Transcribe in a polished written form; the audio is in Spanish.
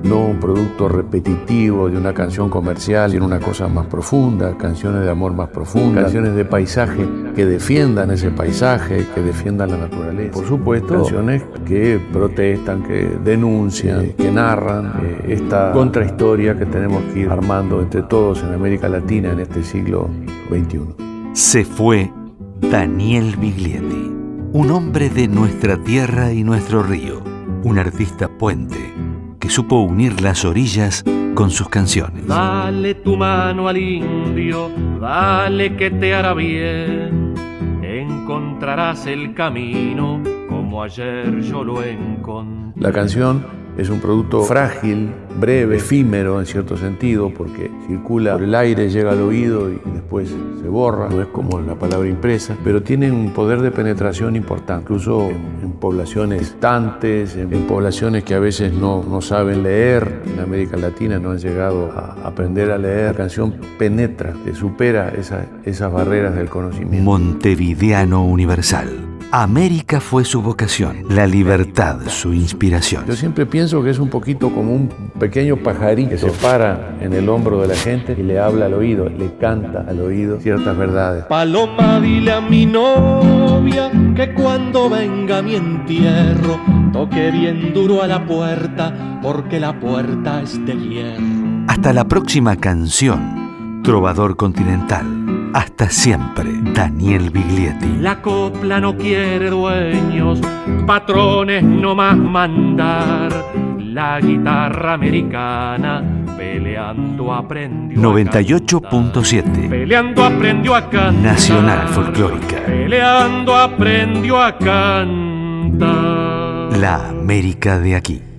no un producto repetitivo de una canción comercial, sino una cosa más profunda, canciones de amor más profundas, canciones de paisaje que defiendan ese paisaje, que defiendan la naturaleza. Por supuesto, canciones que protestan, que denuncian, que narran esta contrahistoria que tenemos que ir armando entre todos en América Latina en este siglo XXI. Se fue Daniel Biglietti, un hombre de nuestra tierra y nuestro río, un artista puente que supo unir las orillas con sus canciones. Dale tu mano al indio, dale que te hará bien, encontrarás el camino como ayer yo lo encontré. La canción es un producto frágil, breve, efímero en cierto sentido, porque circula por el aire, llega al oído y después se borra, no es como la palabra impresa, pero tiene un poder de penetración importante, incluso en poblaciones distantes, en poblaciones que a veces no saben leer, en América Latina no han llegado a aprender a leer. La canción penetra, supera esas barreras del conocimiento. Montevideano universal. América fue su vocación, la libertad su inspiración. Yo siempre pienso que es un poquito como un pequeño pajarito que se para en el hombro de la gente y le habla al oído, le canta al oído ciertas verdades. Paloma, dile a mi novia que cuando venga mi entierro toque bien duro a la puerta, porque la puerta es de hierro. Hasta la próxima canción, Trovador Continental. Hasta siempre, Daniel Biglietti. La copla no quiere dueños, patrones no más mandar. La guitarra americana peleando aprendió 98.7. Peleando aprendió a cantar. Nacional Folclórica. Peleando aprendió a cantar. La América de aquí.